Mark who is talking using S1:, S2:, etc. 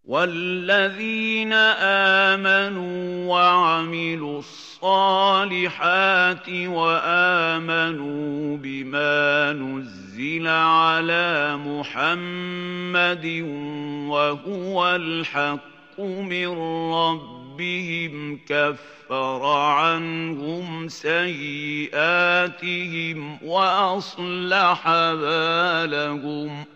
S1: وَالَّذِينَ آمَنُوا وَعَمِلُوا الصَّالِحَاتِ وَآمَنُوا بِمَا نُزِّلَ عَلَىٰ مُحَمَّدٍ وَهُوَ الْحَقُّ مِن رَّبِّهِمْ كَفَّرَ عَنْهُمْ سَيِّئَاتِهِمْ وَأَصْلَحَ بَالَهُمْ